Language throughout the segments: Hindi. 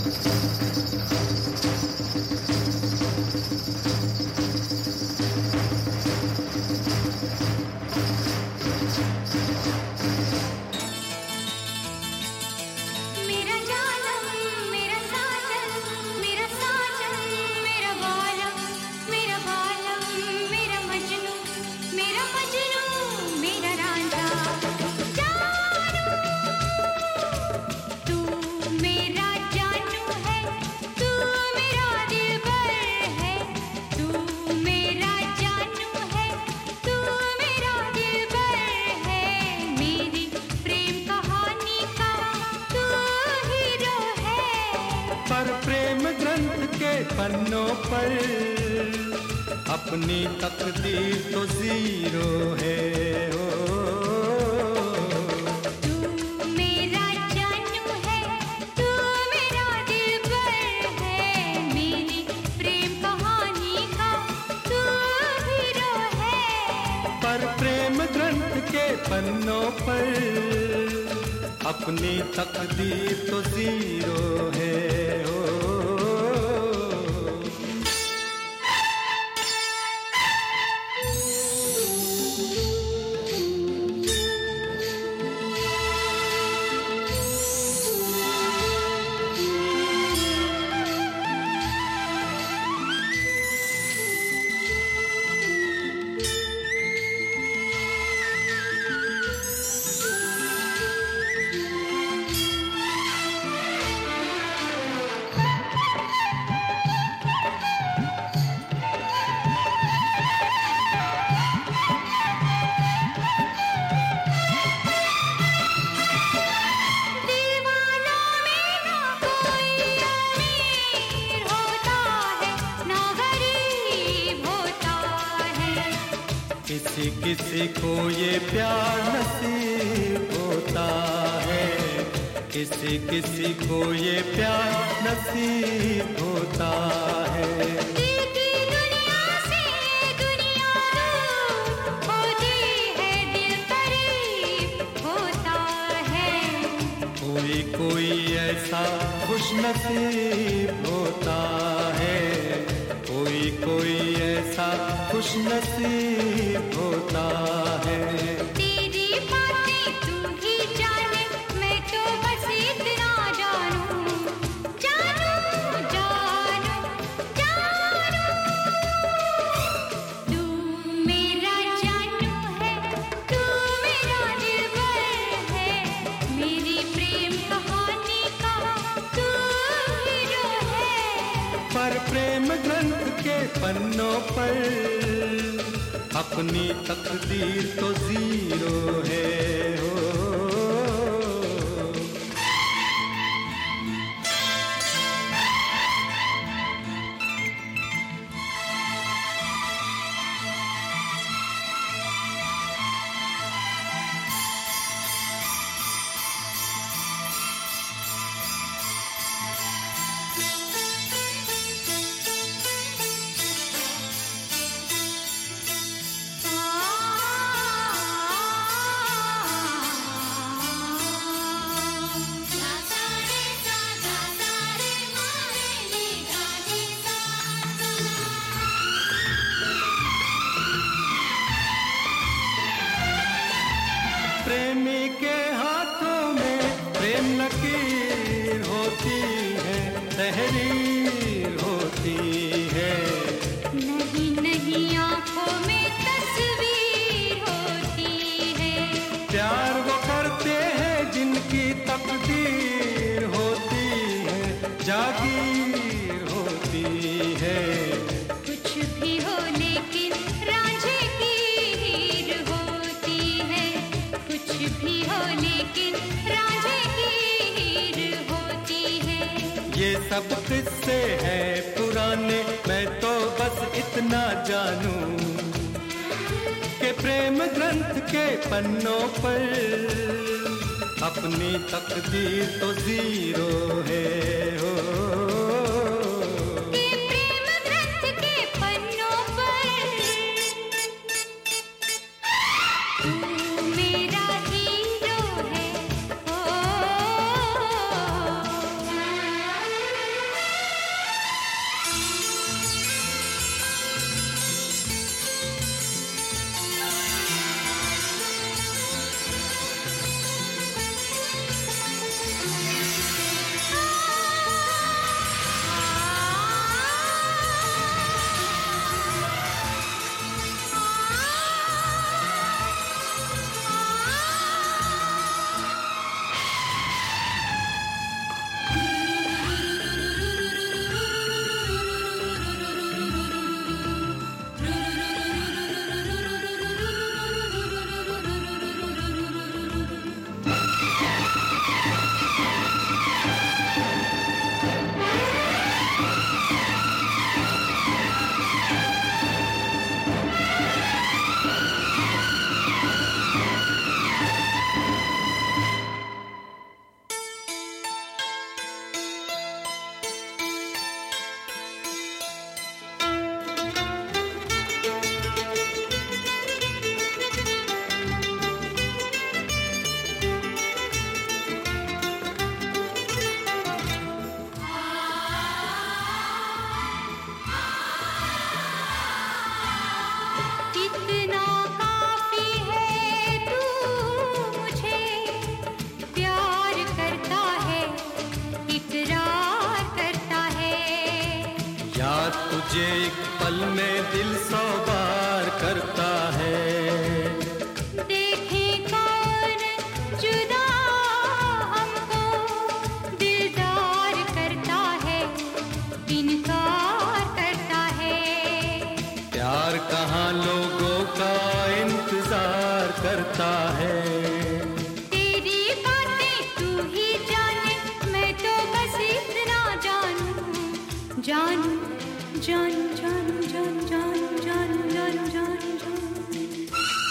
पन्नों पर अपनी तकदीर तो जीरो है। ओ तू मेरा जानू है, तू मेरा दिलबर है, मेरी प्रेम कहानी का तू हीरो है। पर प्रेम ग्रंथ के पन्नों पर अपनी तकदीर तो जीरो है। ओ किसी किसी को ये प्यार नसीब होता है, किसी किसी को ये प्यार नसीब होता है। दुनिया से दुनिया दूर होती है, दिल करीब होता है। कोई कोई ऐसा खुश नसीब होता है, कोई कोई ऐसा खुश नसीब होता है। तेरी बातें तू ही जाने, मैं तो बस इतना जानूं, जानूं जानूं जानूं। तू मेरा जानू है, तू मेरा दिलबर है, मेरी प्रेम कहानी का तू हीरो है। पर प्रेम ग्रंथ के पन्नों पर अपनी तकदीर तो जीरो है। हो प्रेमी के हाथों में प्रेम लकीर होती है, तहरीर होती है। नहीं नहीं आंखों में तस्वीर होती है। प्यार वो करते हैं जिनकी तकदीर होती है, जागीर होती है। कुछ भी हो लेकिन रांझे की हीर होती है, कुछ भी हो लेकिन रांझे की हीर होती है। ये सब किस्से हैं पुराने, मैं तो बस इतना जानूं कि प्रेम ग्रंथ के पन्नों पर अपनी तकदीर तो जीरो है। हो प्रेम ग्रंथ के पन्नों पर तू मेरा हीरो है। ओ तुझे एक पल में दिल 100 बार करता है। देखे कौन जुदा हमको दिलदार करता है, इनकार करता है। प्यार कहाँ लोगों का इंतजार करता है। तेरी बातें तू ही जाने, मैं तो बस इतना जानूं, जानूं, जानूं, जानूं, जानूं, जानूं, जानूं, जानूं, जानूं।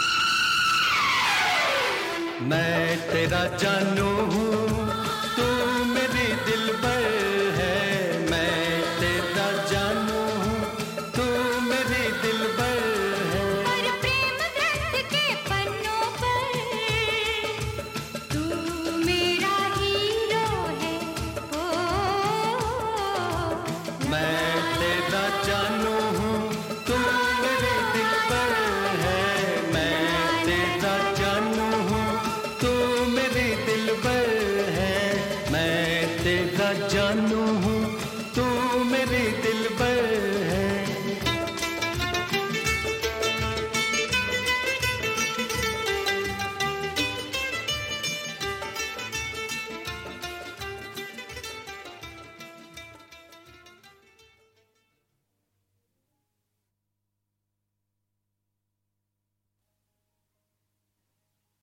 मैं तेरा जानू हूँ, तू मेरी दिलबर है। मैं तेरा जानू हूँ, तू मेरी दिलबर है। और प्रेम ग्रंथ के पन्नों पर तू मेरा हीरो है। ओ मैं तेरा जानू हूँ, तू मेरी दिलबर है। मैं तेरा जानू हूँ, तू मेरी दिलबर है। मैं तेरा जानू हूँ, तू मेरी दिलबर